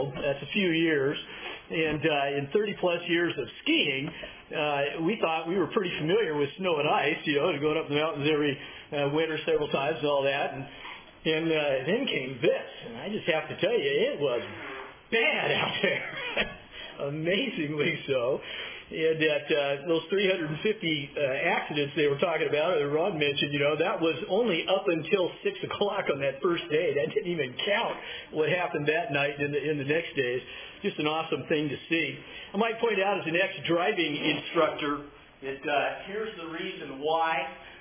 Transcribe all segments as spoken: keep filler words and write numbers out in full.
That's a few years. And uh, in thirty plus years of skiing, uh, we thought we were pretty familiar with snow and ice, you know, going up the mountains every uh, winter several times and all that. And, and uh, then came this. And I just have to tell you, it was bad out there. Amazingly so. And at uh, those three hundred fifty uh, accidents they were talking about, or Ron mentioned, you know, that was only up until six o'clock on that first day. That didn't even count what happened that night in the, in the next days. Just an awesome thing to see. I might point out as an ex-driving instructor that uh, here's the reason why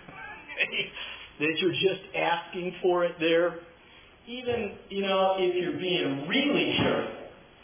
that you're just asking for it there. Even, you know, if you're being really careful,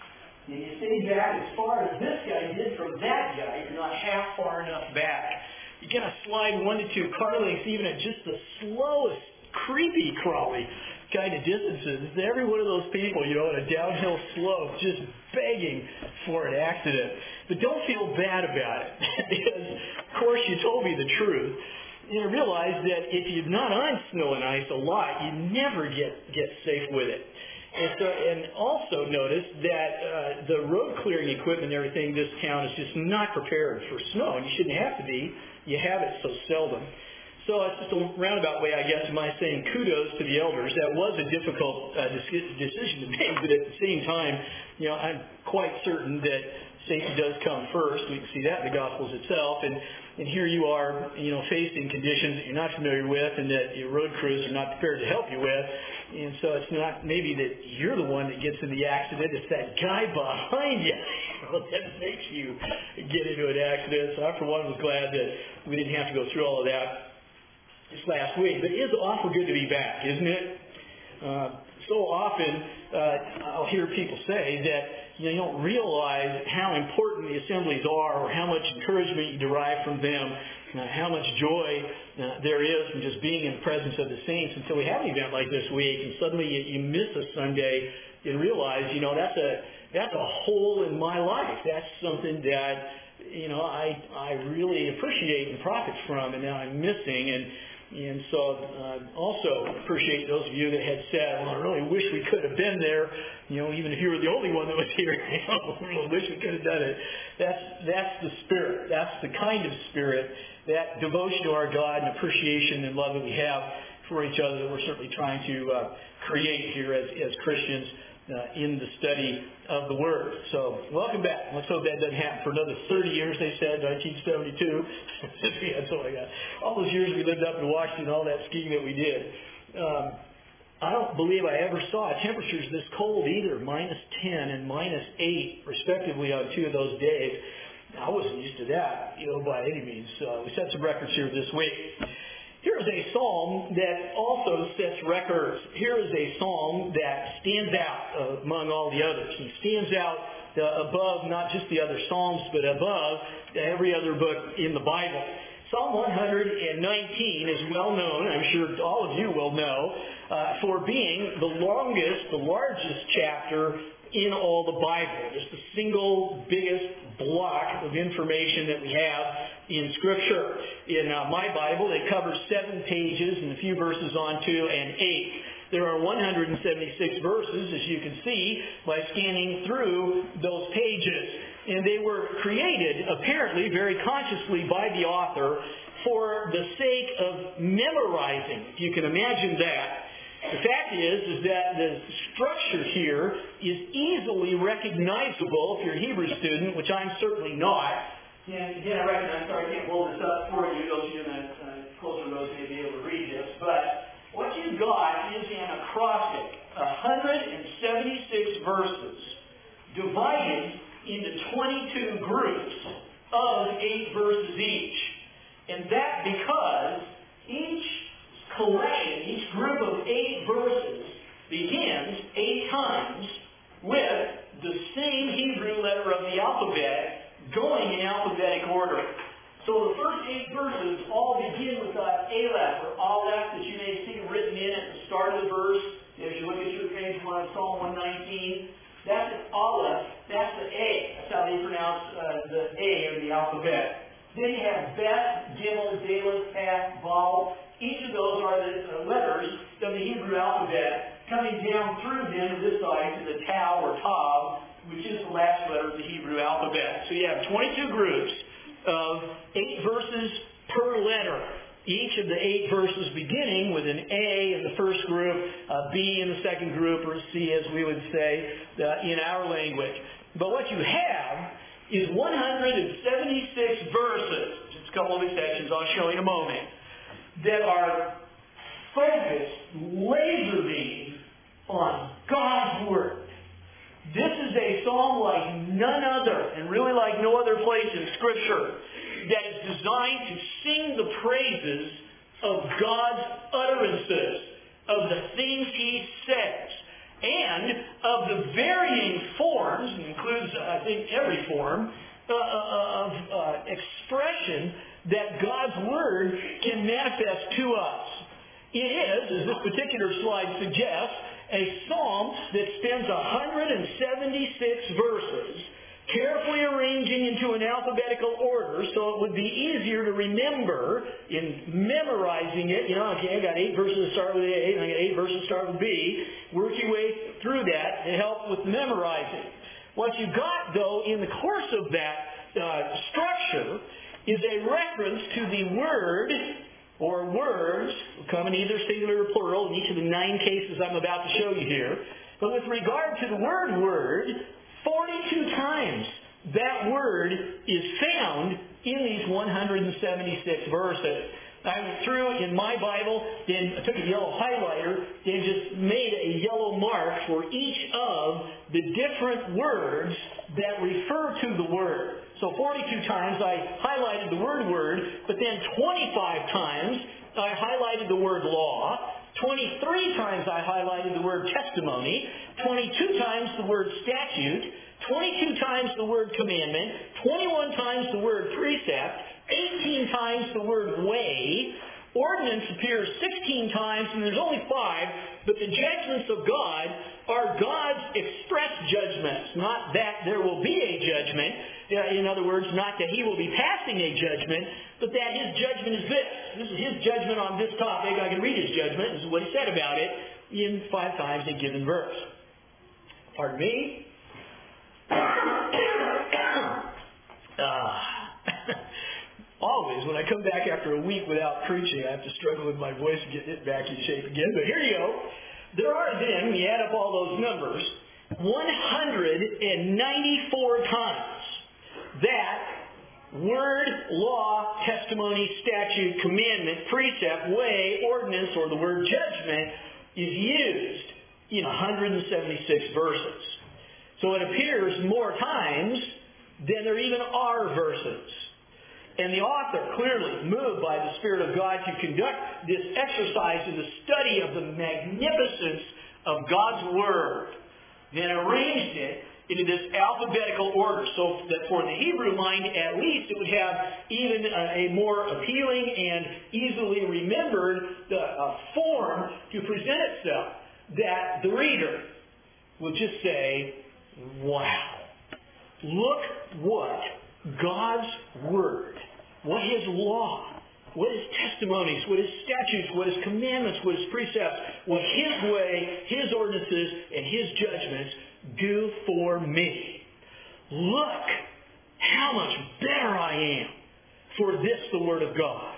and you stay back as far as this guy did from that guy, you're not half far enough back. You're going to slide one to two car lengths even at just the slowest, creepy crawly kind of distances. Every one of those people, you know, on a downhill slope, just begging for an accident. But don't feel bad about it, because, of course, you told me the truth. And I realize that if you're not on snow and ice a lot, you never get, get safe with it. And, so, and also notice that uh, the road clearing equipment and everything in this town is just not prepared for snow. And you shouldn't have to be. You have it so seldom. So it's just a roundabout way, I guess, of my saying kudos to the elders. That was a difficult uh, decision to make, but at the same time, you know, I'm quite certain that safety does come first. We can see that in the Gospels itself. And, and here you are, you know, facing conditions that you're not familiar with and that your road crews are not prepared to help you with. And so it's not maybe that you're the one that gets in the accident. It's that guy behind you that makes you get into an accident. So I, for one, was glad that we didn't have to go through all of that this last week. But it is awful good to be back, isn't it? Uh, so often uh, I'll hear people say that you know, you don't realize how important the assemblies are or how much encouragement you derive from them, uh, how much joy uh, there is from just being in the presence of the saints until we have an event like this week and suddenly you, you miss a Sunday and realize, you know, that's a that's a hole in my life. That's something that, you know, I I really appreciate and profit from and now I'm missing. And And so uh, also appreciate those of you that had said, well, I really wish we could have been there, you know, even if you were the only one that was here. You know, I really wish we could have done it. That's, that's the spirit. That's the kind of spirit, that devotion to our God and appreciation and love that we have for each other that we're certainly trying to uh, create here as, as Christians uh, in the study of the Word. So welcome back. Let's hope that doesn't happen for another thirty years, they said, nineteen seventy-two. That's all I got. All those years we lived up in Washington, all that skiing that we did. Um, I don't believe I ever saw temperatures this cold either, minus ten and minus eight, respectively, on two of those days. I wasn't used to that, you know, by any means. Uh, we set some records here this week. Here is a psalm that also sets records. Here is a psalm that stands out uh, among all the others. He stands out uh, above not just the other psalms, but above every other book in the Bible. Psalm one nineteen is well known, I'm sure all of you will know, uh, for being the longest, the largest chapter in all the Bible. Just the single biggest block of information that we have in Scripture. In uh, my Bible, it covers seven pages and a few verses on two and eight. There are one hundred seventy-six verses, as you can see, by scanning through those pages. And they were created, apparently, very consciously by the author for the sake of memorizing, if you can imagine that. The fact is, is that the structure here is easily recognizable if you're a Hebrew student, which I'm certainly not. And again, I recognize, sorry, I can't hold this up for you. Those of you in the uh, closer rows may be able to read this. But what you've got is an acrostic, one hundred seventy-six verses, divided into twenty-two groups of eight verses each. And that because each collection, each group of eight verses begins eight times with the same Hebrew letter of the alphabet going in alphabetic order. So the first eight verses all begin with uh, Aleph or Aleph that you may see written in at the start of the verse. If you look at your page one, Psalm one nineteen, that's an Aleph, that's the A. That's how they pronounce uh, the A of the alphabet. Then you have Bet, Gimel, Dalet, Tav, Vav. Each of those are the uh, letters of the Hebrew alphabet coming down through them to this side to the Tau or Tav last letter of the Hebrew alphabet. So you have twenty-two groups of eight verses per letter. Each of the eight verses beginning with an A in the first group, a B in the second group, or a C as we would say uh, in our language. But what you have is one hundred seventy-six verses, just a couple of exceptions I'll show in a moment, that are focused, laser beam on God's Word. This is a psalm like none other, and really like no other place in Scripture, that is designed to sing the praises of God's utterances, of the things He says, and of the varying forms, and includes, I think, every form, uh, of uh, expression that God's Word can manifest to us. It is, as this particular slide suggests, a psalm that spends one hundred seventy-six verses, carefully arranging into an alphabetical order so it would be easier to remember in memorizing it. You know, okay, I got eight verses that start with A, and I got eight verses that start with B. Work your way through that to help with memorizing. What you got, though, in the course of that uh, structure is a reference to the word or words, come in either singular or plural in each of the nine cases I'm about to show you here. But with regard to the word word, forty-two times that word is found in these one hundred seventy-six verses. I went through in my Bible, then I took a yellow highlighter, and just made a yellow mark for each of the different words that refer to the word. So forty-two times I highlighted the word word, but then twenty-five times I highlighted the word law, twenty-three times I highlighted the word testimony, twenty-two times the word statute, twenty-two times the word commandment, twenty-one times the word precept, eighteen times the word way. Ordinance appears sixteen times, and there's only five, but the judgments of God are God's express judgments, not that there will be a judgment. In other words, not that He will be passing a judgment, but that His judgment is this. This is His judgment on this topic. I can read His judgment. This is what He said about it in five times a given verse. Pardon me. uh, Always, when I come back after a week without preaching, I have to struggle with my voice and get it back in shape again. But here you go. There are then, when you add up all those numbers, one hundred ninety-four times that word, law, testimony, statute, commandment, precept, way, ordinance, or the word judgment is used in one hundred seventy-six verses. So it appears more times than there even are verses. And the author, clearly moved by the Spirit of God to conduct this exercise in the study of the magnificence of God's Word, then arranged it into this alphabetical order so that for the Hebrew mind, at least, it would have even a, a more appealing and easily remembered uh, form to present itself, that the reader will just say, wow, look what God's Word, what His law, what His testimonies, what His statutes, what His commandments, what His precepts, what His way, His ordinances, and His judgments do for me. Look how much better I am for this, the Word of God.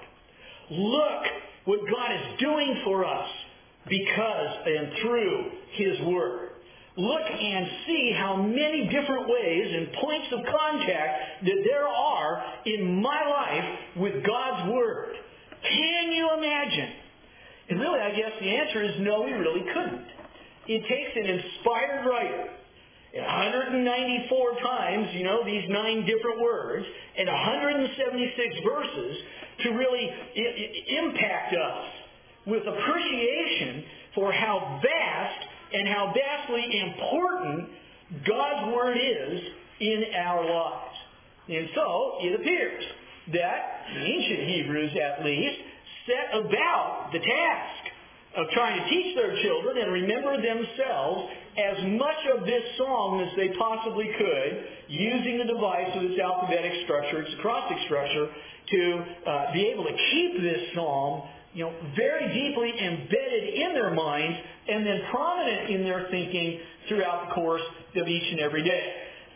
Look what God is doing for us because and through His Word. Look and see how many different ways and points of contact that there are in my life with God's Word. Can you imagine? And really, I guess the answer is no, we really couldn't. It takes an inspired writer, one hundred ninety-four times, you know, these nine different words, and one hundred seventy-six verses to really I- I- impact us with appreciation for how vast and how vastly important God's Word is in our lives. And so, it appears that the ancient Hebrews, at least, set about the task of trying to teach their children and remember themselves as much of this psalm as they possibly could, using the device of its alphabetic structure, its acrostic structure, to uh, be able to keep this psalm, you know, very deeply embedded in their minds and then prominent in their thinking throughout the course of each and every day.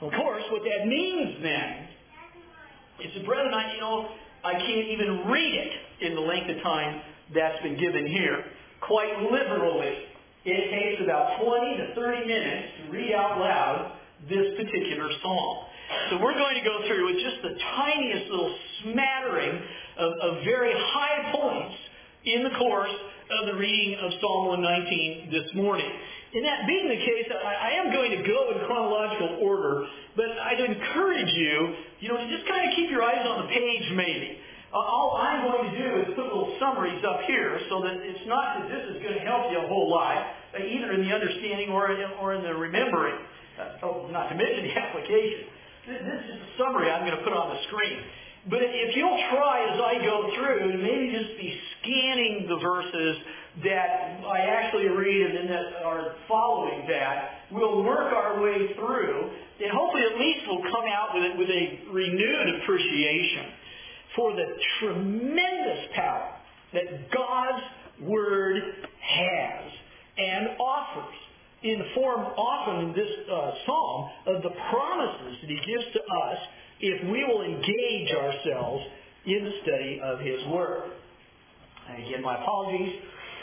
Of course, what that means then is that, brethren, I, you know, I can't even read it in the length of time that's been given here. Quite literally, it takes about twenty to thirty minutes to read out loud this particular psalm. So we're going to go through with just the tiniest little smattering of, of very high points in the course of the reading of Psalm one nineteen this morning. And that being the case, I, I am going to go in chronological order, but I'd encourage you, you know, to just kind of keep your eyes on the page maybe. Uh, all I'm going to do is put little summaries up here so that it's not that this is going to help you a whole lot, uh, either in the understanding or in, or in the remembering. Uh, oh, not to mention the application. This, this is a summary I'm going to put on the screen. But if you'll try as I go through to maybe just be scanning the verses that I actually read and then that are following that, we'll work our way through, and hopefully at least we'll come out with it with a renewed appreciation for the tremendous power that God's Word has and offers in the form often in this uh, psalm of the promises that He gives to us if we will engage ourselves in the study of His Word. And again, my apologies.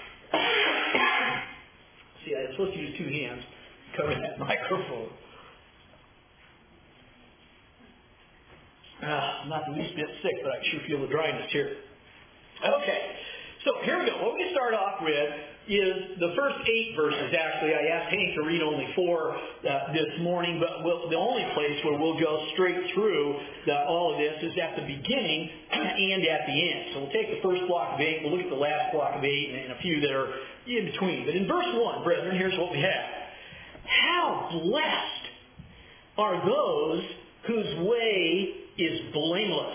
See, I'm supposed to use two hands to cover that microphone. Uh, I'm not the least bit sick, but I sure feel the dryness here. Okay, so here we go. What we start off with is the first eight verses. Actually, I asked Hank to read only four uh, this morning, but we'll, the only place where we'll go straight through the, all of this is at the beginning and at the end. So we'll take the first block of eight, we'll look at the last block of eight, and, and a few that are in between. But in verse one, brethren, here's what we have. How blessed are those whose way is blameless,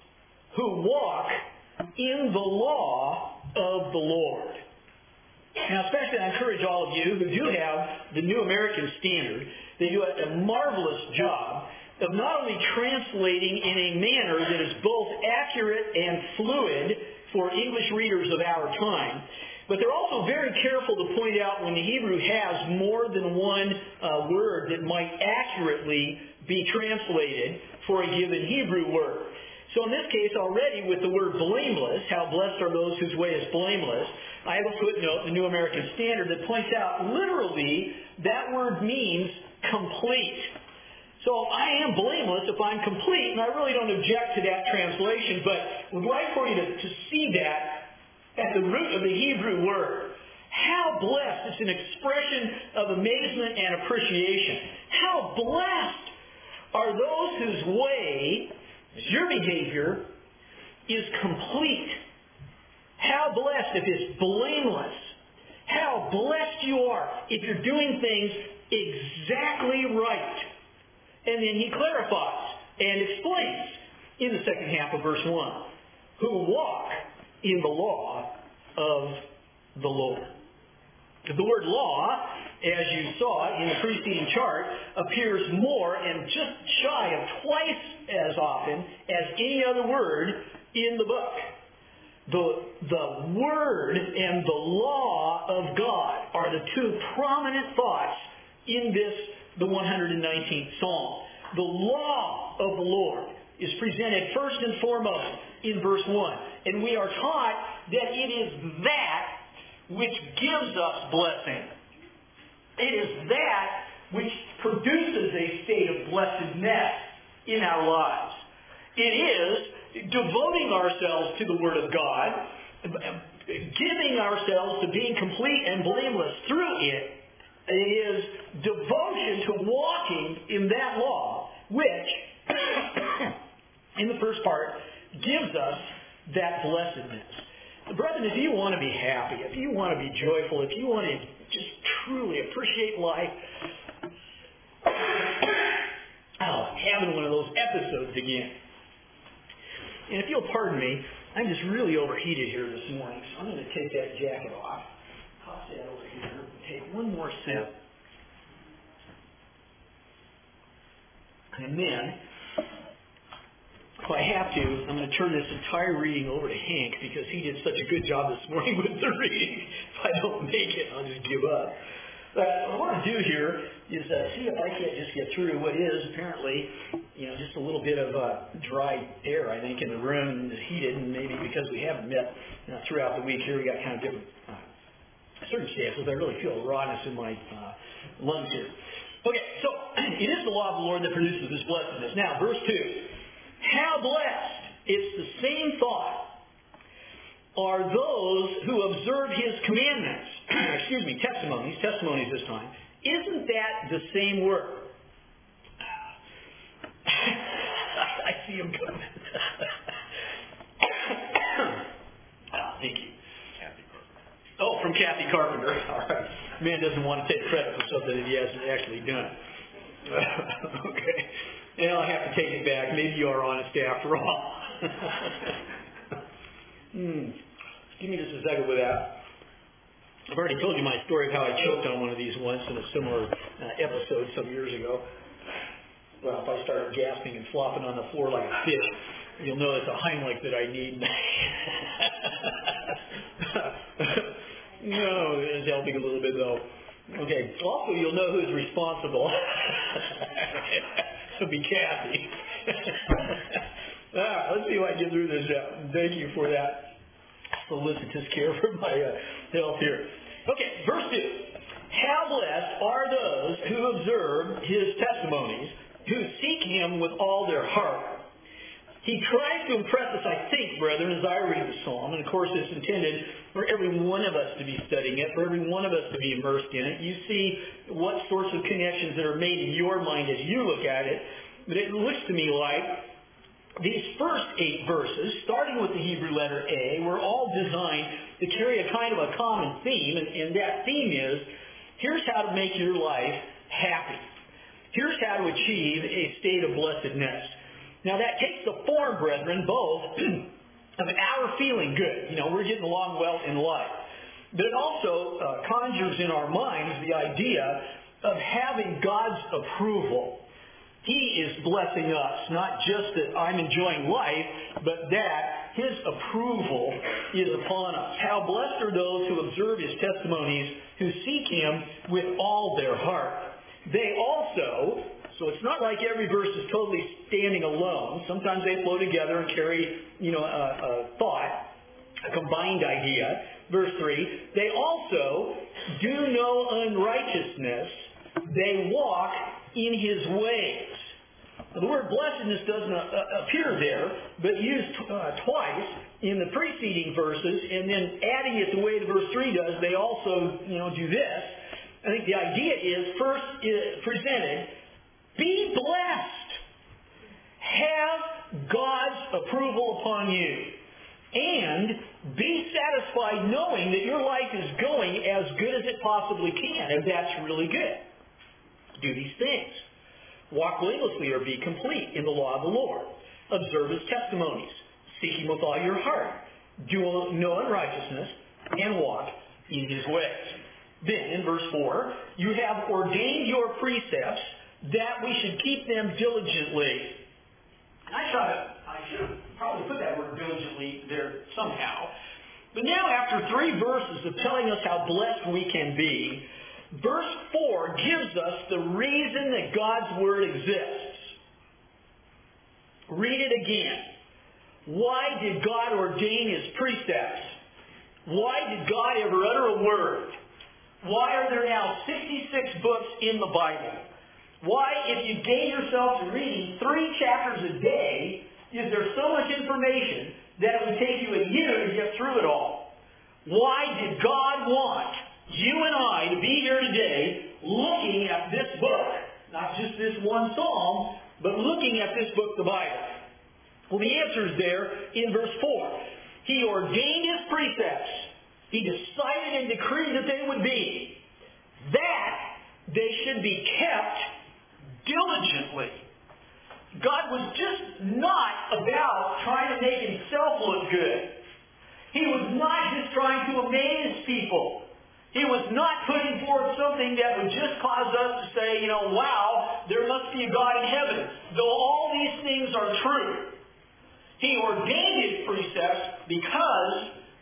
who walk in the law of the Lord. Now, especially I encourage all of you who do have the New American Standard. They do a, a marvelous job of not only translating in a manner that is both accurate and fluid for English readers of our time, but they're also very careful to point out when the Hebrew has more than one uh, word that might accurately be translated for a given Hebrew word. So in this case, already with the word blameless, how blessed are those whose way is blameless, I have a footnote in the New American Standard that points out literally that word means complete. So I am blameless if I'm complete, and I really don't object to that translation, but would like for you to, to see that at the root of the Hebrew word. How blessed, it's an expression of amazement and appreciation. How blessed are those whose way, your behavior, is complete. How blessed if it's blameless. How blessed you are if you're doing things exactly right. And then he clarifies and explains in the second half of verse one, who walk in the law of the Lord. The word law, as you saw in the preceding chart, appears more and just shy of twice as often as any other word in the book. The, the Word and the law of God are the two prominent thoughts in this, the one hundred nineteenth Psalm. The law of the Lord is presented first and foremost in verse one. And we are taught that it is that which gives us blessing. It is that which produces a state of blessedness in our lives. It is devoting ourselves to the Word of God, giving ourselves to being complete and blameless through it. It is devotion to walking in that law, which, in the first part, gives us that blessedness. Brethren, if you want to be happy, if you want to be joyful, if you want to just truly appreciate life, oh, having one of those episodes again. And if you'll pardon me, I'm just really overheated here this morning, so I'm going to take that jacket off, toss that over here, and take one more sip. And then, if I have to, I'm going to turn this entire reading over to Hank because he did such a good job this morning with the reading. If I don't make it, I'll just give up. But what I want to do here is uh, see if I can't just get through what is apparently, you know, just a little bit of uh, dry air, I think, in the room, and it's heated, and maybe because we haven't met you know, throughout the week here, we got kind of different uh, circumstances. I really feel a rawness in my uh, lungs here. Okay, so it is the law of the Lord that produces this blessedness. Now, verse two. How blessed, it's the same thought, are those who observe His commandments. Excuse me, testimonies, testimonies this time. Isn't that the same word? I see him coming. Oh, thank you. Kathy Carpenter. Oh, from Kathy Carpenter. All right. Man doesn't want to take credit for something that he hasn't actually done. Okay. And I'll have to take it back. Maybe you are honest after all. hmm. Give me just a second with that. I've already told you my story of how I choked on one of these once in a similar uh, episode some years ago. Well, if I started gasping and flopping on the floor like a fish, you'll know it's a Heimlich that I need. No, it's helping a little bit though. Okay. Also, you'll know who's responsible. It'll be Kathy. ah, let's see if I can get through this. Uh, thank you for that solicitous care for my uh, health here. Okay, verse two. How blessed are those who observe His testimonies, who seek Him with all their heart. He tries to impress us, I think, brethren, as I read the psalm, and of course it's intended for every one of us to be studying it, for every one of us to be immersed in it. You see what sorts of connections that are made in your mind as you look at it, but it looks to me like these first eight verses, starting with the Hebrew letter A, were all designed to carry a kind of a common theme, and, and that theme is, here's how to make your life happy. Here's how to achieve a state of blessedness. Now that takes the form, brethren, both of our feeling good. You know, we're getting along well in life. But it also uh, conjures in our minds the idea of having God's approval. He is blessing us, not just that I'm enjoying life, but that His approval is upon us. How blessed are those who observe His testimonies, who seek Him with all their heart. They also, so it's not like every verse is totally standing alone. Sometimes they flow together and carry, you know, a, a thought, a combined idea. Verse three, they also do no unrighteousness. They walk in His ways. Now, the word blessedness doesn't uh, appear there, but used uh, twice in the preceding verses, and then adding it the way the verse three does, they also, you know, do this. I think the idea is first is presented, be blessed. Have God's approval upon you. And be satisfied knowing that your life is going as good as it possibly can. And that's really good. Do these things. Walk blamelessly or be complete in the law of the Lord. Observe His testimonies. Seek Him with all your heart. Do no unrighteousness and walk in His ways. Then, in verse four, you have ordained your precepts that we should keep them diligently. I thought I should have probably put that word diligently there somehow. But now, after three verses of telling us how blessed we can be, verse four gives us the reason that God's Word exists. Read it again. Why did God ordain His precepts? Why did God ever utter a word? Why are there now sixty-six books in the Bible? Why, if you gave yourself to reading three chapters a day, is there so much information that it would take you a year to get through it all? Why did God want you and I to be here today looking at this book? Not just this one psalm, but looking at this book, the Bible. Well, the answer is there in verse four. He ordained His precepts. He decided and decreed that they would be. That they should be kept diligently. God was just not about trying to make Himself look good. He was not just trying to amaze people. He was not putting forth something that would just cause us to say, you know, wow, there must be a God in heaven. Though all these things are true. He ordained His precepts because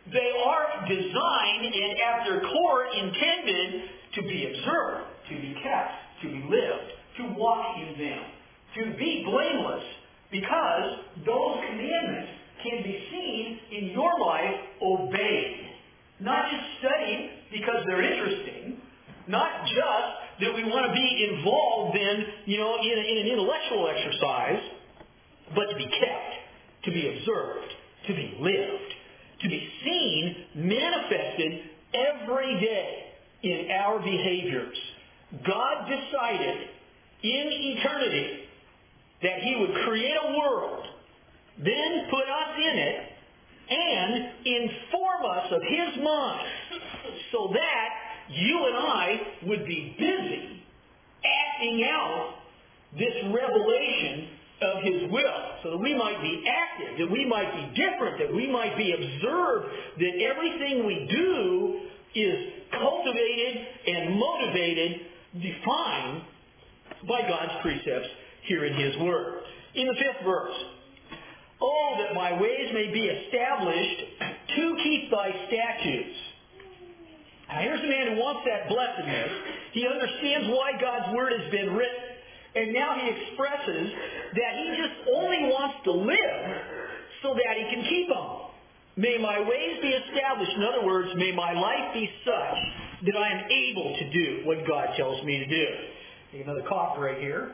They are designed and at their core intended to be observed, to be kept, to be lived, to walk in them, to be blameless, because those commandments can be seen in your life obeyed. Not just studied because they're interesting, not just that we want to be involved in, you know, in, in an intellectual exercise, but to be kept, to be observed, to be lived, to be seen, manifested every day in our behaviors. God decided in eternity that He would create a world, then put us in it, and inform us of His mind, so that you and I would be busy acting out this revelation of His will, so that we might be active, that we might be different, that we might be observed, that everything we do is cultivated and motivated, defined by God's precepts here in His Word. In the fifth verse, "Oh, that my ways may be established to keep thy statutes." Now here's a man who wants that blessedness. He understands why God's Word has been written. And now he expresses that he just only wants to live so that he can keep them. May my ways be established. In other words, may my life be such that I am able to do what God tells me to do. Take another cough right here.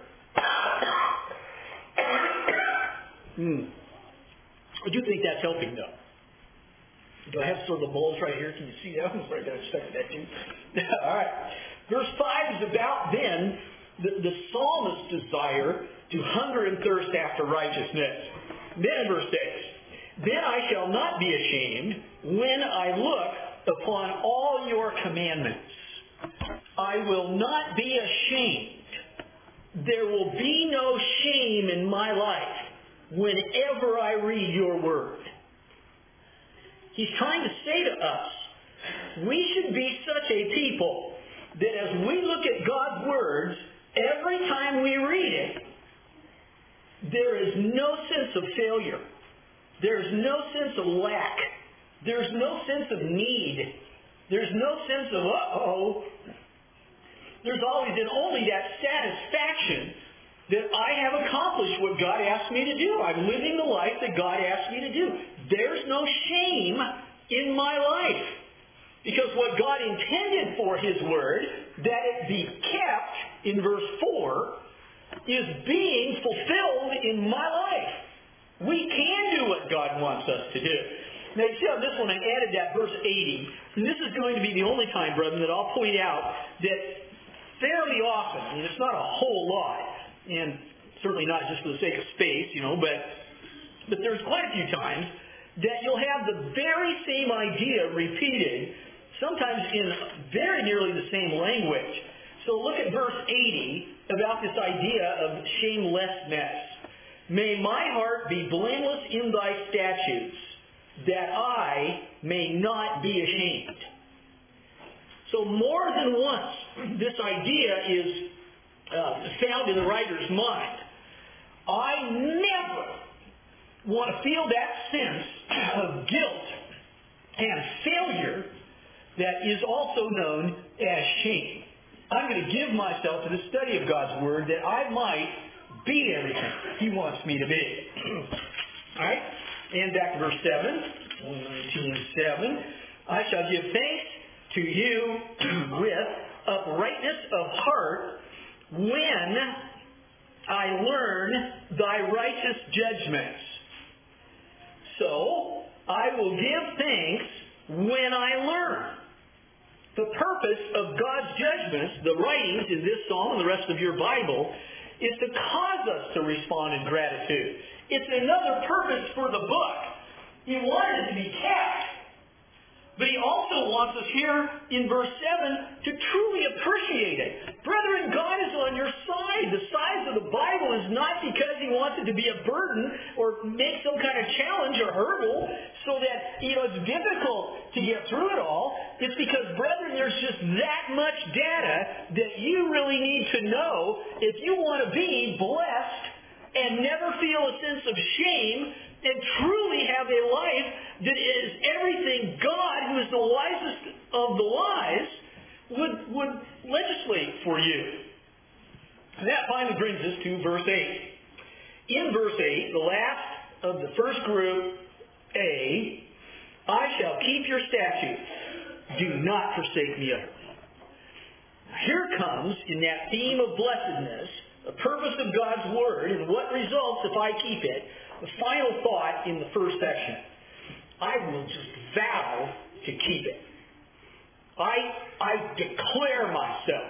mm. I do think that's helping, though. Do I have sort of the bulge right here? Can you see that? I'm sorry, I expected that too. All right. Verse five is about then the, the psalmist's desire to hunger and thirst after righteousness. Then in verse six, "Then I shall not be ashamed when I look upon all your commandments. I will not be ashamed. There will be no shame in my life whenever I read your word." He's trying to say to us, we should be such a people that as we look at God's words, every time we read it, there is no sense of failure. There's no sense of lack. There's no sense of need. There's no sense of, uh-oh. There's always and only that satisfaction that I have accomplished what God asked me to do. I'm living the life that God asked me to do. There's no shame in my life. Because what God intended for His Word, that it be kept, in verse four, is being fulfilled in my life. We can do what God wants us to do. Now you see on this one I added that verse eighty. And this is going to be the only time, brethren, that I'll point out that fairly often, I mean, it's not a whole lot, and certainly not just for the sake of space, you know, but, but there's quite a few times that you'll have the very same idea repeated, sometimes in very nearly the same language. So look at verse eighty about this idea of shamelessness. "May my heart be blameless in thy statutes, that I may not be ashamed." So more than once, this idea is uh, found in the writer's mind. I never want to feel that sense of guilt and failure that is also known as shame. I'm going to give myself to the study of God's Word that I might be everything He wants me to be. All right? And back to verse seven. one nineteen seven. "I shall give thanks to you with uprightness of heart when I learn thy righteous judgments. So I will give thanks when I learn." The purpose of God's judgments, the writings in this psalm and the rest of your Bible, is to cause us to respond in gratitude. It's another purpose for the book. He wanted it to be kept. But He also wants us here in verse seven to truly appreciate it. Brethren, God is on your side. The size of the Bible is not because He wants it to be a burden or make some kind of challenge or hurdle so that, you know, it's difficult to get through it all. It's because, brethren, there's just that much data that you really need to know if you want to be blessed and never feel a sense of shame and truly have a life that is everything God, who is the wisest of the wise, would, would legislate for you. And that finally brings us to verse eight. In verse eight, the last of the first group, A, I shall keep your statutes. Do not forsake me utterly. Here comes, in that theme of blessedness, the purpose of God's Word and what results if I keep it, the final thought in the first section. I will just vow to keep it. I, I declare myself.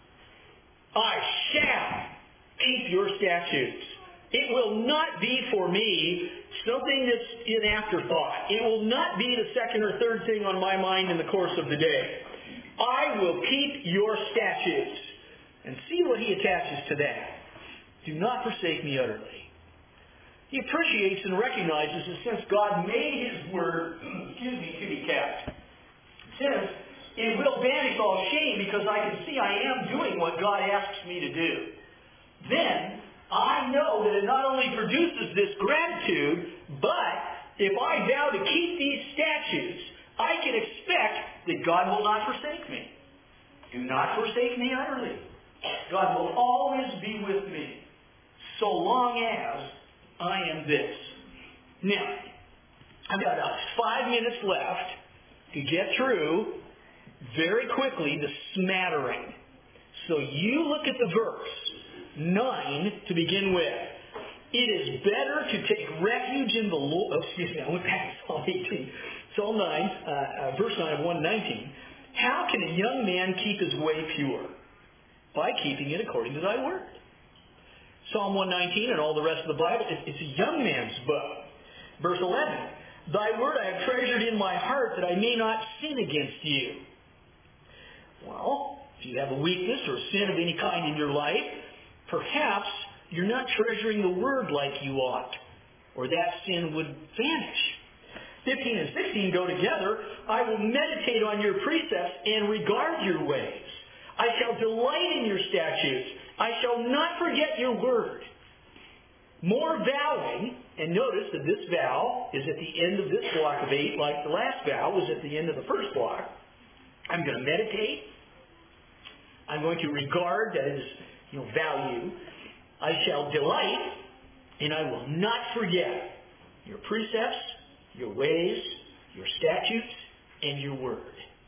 I shall keep your statutes. It will not be for me something that's an afterthought. It will not be the second or third thing on my mind in the course of the day. I will keep your statutes. And see what he attaches to that. Do not forsake me utterly. He appreciates and recognizes that since God made His Word, excuse me, to be kept. It says, it will banish all shame because I can see I am doing what God asks me to do. Then, I know that it not only produces this gratitude, but if I vow to keep these statutes, I can expect that God will not forsake me. Do not forsake me utterly. God will always be with me, so long as I am this. Now, I've got about five minutes left to get through, very quickly, the smattering. So you look at the verse, nine, to begin with. It is better to take refuge in the Lord. Oh, excuse me, I went back to Psalm eighteen. Psalm nine, uh, uh, verse nine of one nineteen. How can a young man keep his way pure? By keeping it according to thy word. Psalm one nineteen and all the rest of the Bible, it's a young man's book. Verse eleven, thy word I have treasured in my heart that I may not sin against you. Well, if you have a weakness or a sin of any kind in your life, perhaps you're not treasuring the word like you ought, or that sin would vanish. fifteen and sixteen go together. I will meditate on your precepts and regard your ways. I shall delight in your statutes. I shall not forget your word. More vowing, and notice that this vow is at the end of this block of eight, like the last vow was at the end of the first block. I'm going to meditate. I'm going to regard, that is, you know, value. I shall delight, and I will not forget your precepts, your ways, your statutes, and your word.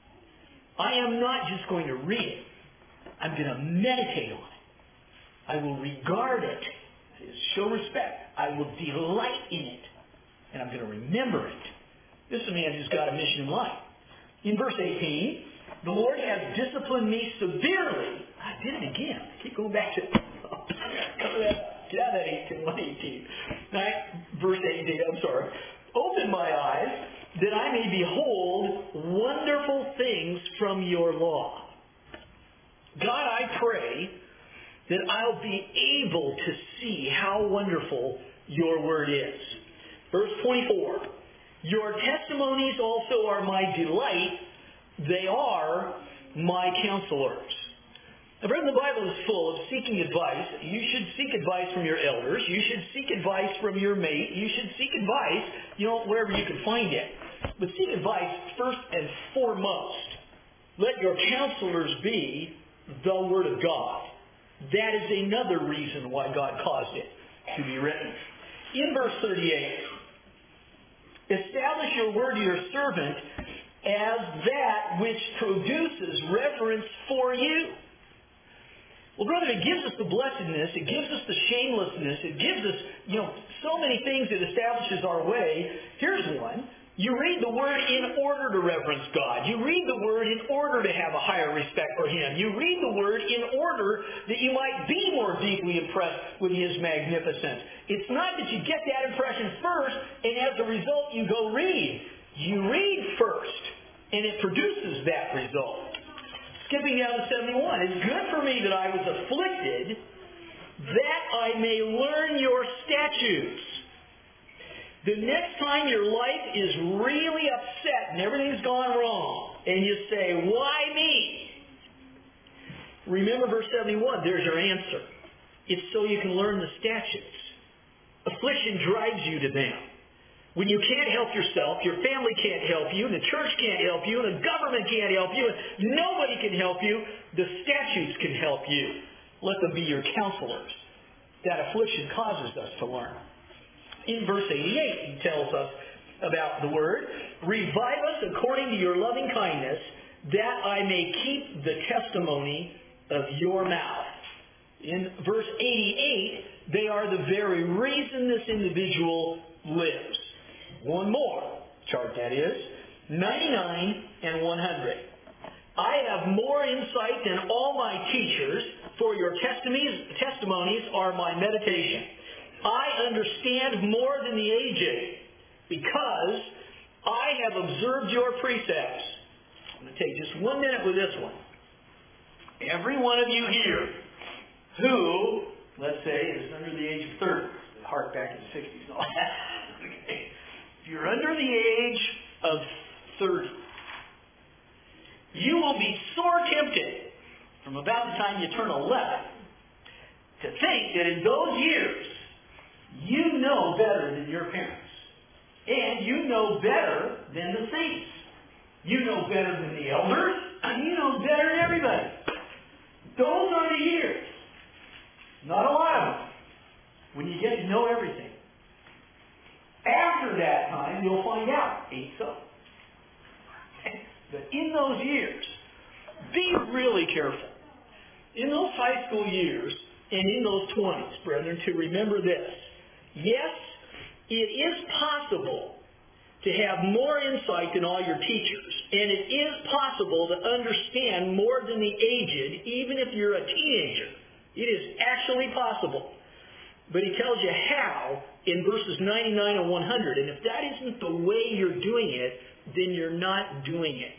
I am not just going to read it. I'm going to meditate on it. I will regard it. Show respect. I will delight in it. And I'm going to remember it. This is a man who's got a mission in life. In verse eighteen, the Lord has disciplined me severely. I did it again. I keep going back to it. Get out of that eighteen, one eighteen. Right? Verse eighteen, I'm sorry. Open my eyes that I may behold wonderful things from your law. God, I pray that I'll be able to see how wonderful your word is. Verse twenty-four, your testimonies also are my delight. They are my counselors. Now, friend, the Bible is full of seeking advice. You should seek advice from your elders. You should seek advice from your mate. You should seek advice, you know, wherever you can find it. But seek advice first and foremost. Let your counselors be the Word of God. That is another reason why God caused it to be written. In verse thirty-eight, establish your word to your servant as that which produces reverence for you. Well, brother, it gives us the blessedness, it gives us the shamelessness, it gives us, you know, so many things it establishes our way. Here's one. You read the Word in order to reverence God. You read the Word in order to have a higher respect for Him. You read the Word in order that you might be more deeply impressed with His magnificence. It's not that you get that impression first, and as a result you go read. You read first, and it produces that result. Skipping down to seventy-one. It's good for me that I was afflicted, that I may learn your statutes. The next time your life is really upset and everything's gone wrong, and you say, why me? Remember verse seventy-one, there's your answer. It's so you can learn the statutes. Affliction drives you to them. When you can't help yourself, your family can't help you, and the church can't help you, and the government can't help you, and nobody can help you, the statutes can help you. Let them be your counselors. That affliction causes us to learn. In verse eighty-eight, he tells us about the Word. Revive us according to your loving kindness, that I may keep the testimony of your mouth. In verse eighty-eight, they are the very reason this individual lives. One more chart, that is, ninety-nine and one hundred. I have more insight than all my teachers, for your testimonies, testimonies are my meditation. I understand more than the aged, because I have observed your precepts. I'm going to take just one minute with this one. Every one of you here who, let's say, is under the age of thirty, hark back in the sixties and all that. Okay. If you're under the age of thirty, you will be sore tempted from about the time you turn eleven to think that in those years you know better than your parents. And you know better than the saints. You know better than the elders. And you know better than everybody. Those are the years. Not a lot of them. When you get to know everything. After that time, you'll find out. Ain't so. But in those years, be really careful. In those high school years and in those twenties, brethren, to remember this. Yes, it is possible to have more insight than all your teachers. And it is possible to understand more than the aged, even if you're a teenager. It is actually possible. But he tells you how in verses ninety-nine and one hundred. And if that isn't the way you're doing it, then you're not doing it.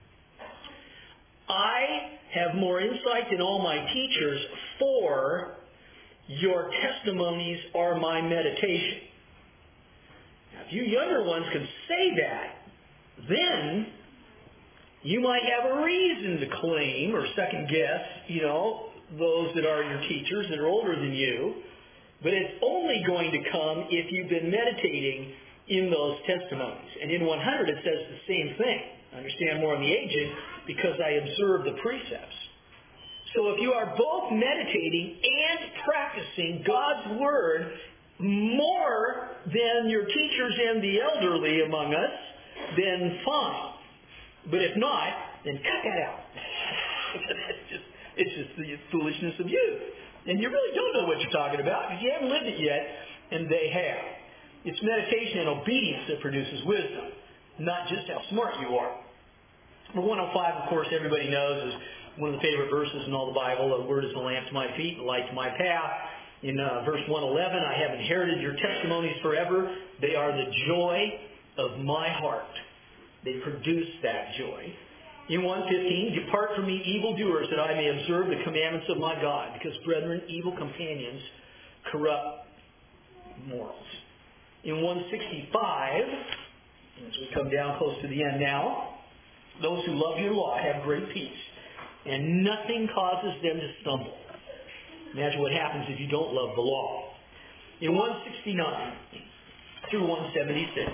I have more insight than all my teachers, for your testimonies are my meditation. Now, if you younger ones can say that, then you might have a reason to claim or second guess, you know, those that are your teachers that are older than you. But it's only going to come if you've been meditating in those testimonies. And in one hundred it says the same thing. Understand more on the aged, because I observe the precepts. So if you are both meditating and practicing God's Word more than your teachers and the elderly among us, then fine. But if not, then cut that out. it's, just, it's just the foolishness of youth. And you really don't know what you're talking about because you haven't lived it yet, and they have. It's meditation and obedience that produces wisdom, not just how smart you are. Well, one oh five, of course, everybody knows is one of the favorite verses in all the Bible. The Word is a lamp to my feet, a light to my path. In uh, verse one eleven, I have inherited your testimonies forever. They are the joy of my heart. They produce that joy. In one fifteen, depart from me, evildoers, that I may observe the commandments of my God. Because, brethren, evil companions corrupt morals. In one sixty-five, as we come down close to the end now, those who love your law have great peace, and nothing causes them to stumble. Imagine what happens if you don't love the law. In one sixty-nine through one seventy-six,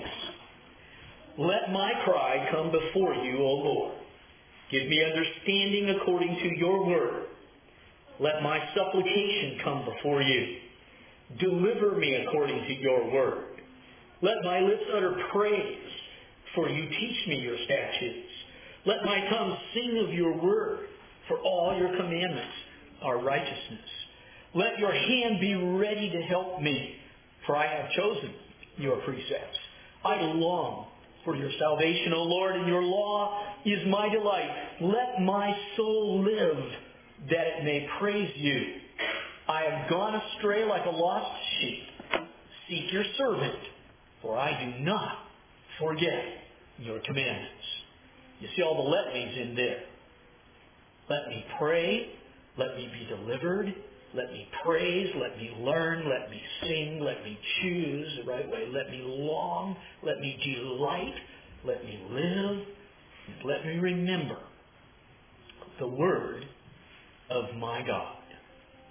let my cry come before you, O Lord. Give me understanding according to your word. Let my supplication come before you. Deliver me according to your word. Let my lips utter praise, for you teach me your statutes. Let my tongue sing of your word, for all your commandments are righteousness. Let your hand be ready to help me, for I have chosen your precepts. I long for your salvation, O Lord, and your law is my delight. Let my soul live, that it may praise you. I have gone astray like a lost sheep. Seek your servant, for I do not forget your commandments. You see all the let me's in there. Let me pray. Let me be delivered. Let me praise. Let me learn. Let me sing. Let me choose the right way. Let me long. Let me delight. Let me live. And let me remember the word of my God.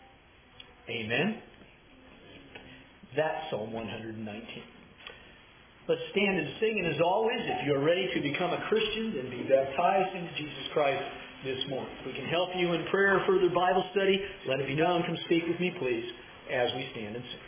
Amen. That's Psalm one nineteen. Let's stand and sing, and as always, if you're ready to become a Christian, then be baptized into Jesus Christ this morning. If we can help you in prayer or further Bible study, let it be known. Come speak with me, please, as we stand and sing.